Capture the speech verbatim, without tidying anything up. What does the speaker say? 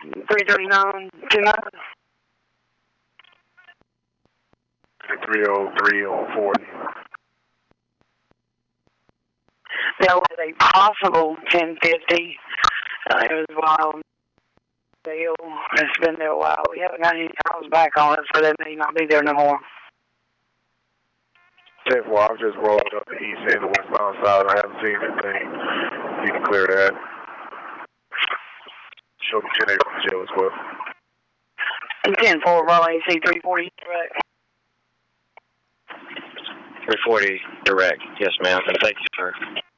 three thirty-nine, two nine. three oh three oh forty. There was a possible ten fifty. Uh, it was wild. Deal. It's been there a while. We haven't got any calls back on it, so they may not be there no more. ten four, I've just rolled up the east and the westbound side. I haven't seen anything. You can clear that. Show me ten eight from jail as well. ten four, Raleigh, C three forty, direct. three forty, direct. Yes, ma'am. And thank you, sir.